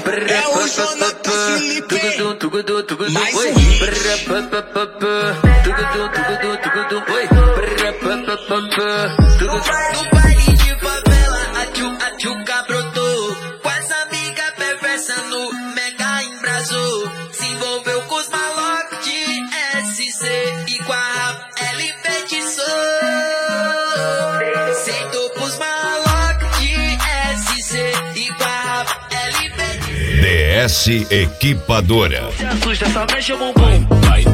É o Jonathan Felipe. Mais um no baile de favela, a tchuca brotou. Com essa amiga perversa no mega embrasou. Se envolveu com os malocos de SC e com a ela enfeitiçou. Sentou pros malocos de SC e com a ela enfeitiçou. DS Equipadora. Se assusta, só mexe o bumbum.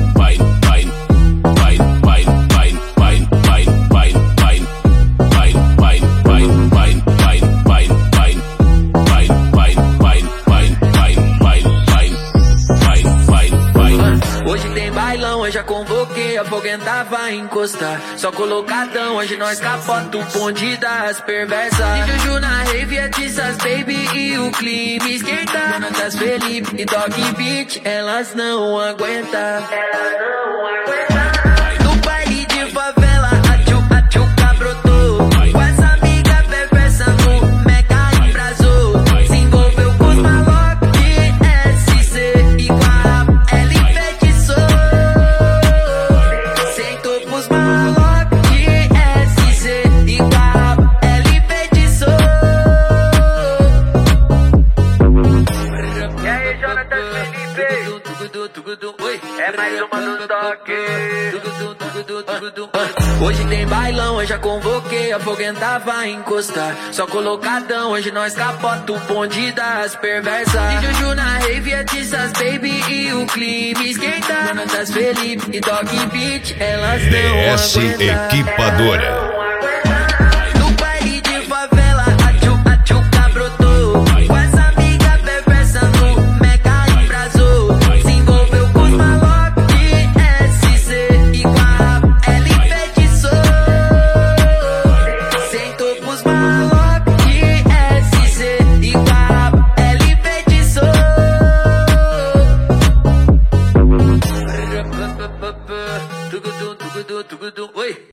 Hoje tem bailão, eu já convoquei, a foguenta vai encostar. Só colocadão, hoje nós capota o bonde das perversas. E Juju na rave, é Tissas Baby e o clima esquenta. Jonatas Felipe e Dog Beat, elas não aguentam. No baile de favela, a tchuca brotou. Com essa amiga perversa no mega embrasou. Se envolveu com os malocos de SC e com a ela enfeitiçou. Sentou pros malocos de SC e com a ela enfeitiçou. E aí, Jonathan Felipe? É mais uma do toque. Hoje tem bailão, eu já convoquei, a foguenta vai encostar. Só colocadão, hoje nós capota o bonde das perversas. E Juju na rave, é Tissas Baby e o clima esquenta. Jonatas Felipe e Dog Beat, elas não DS aguentam. Equipadora.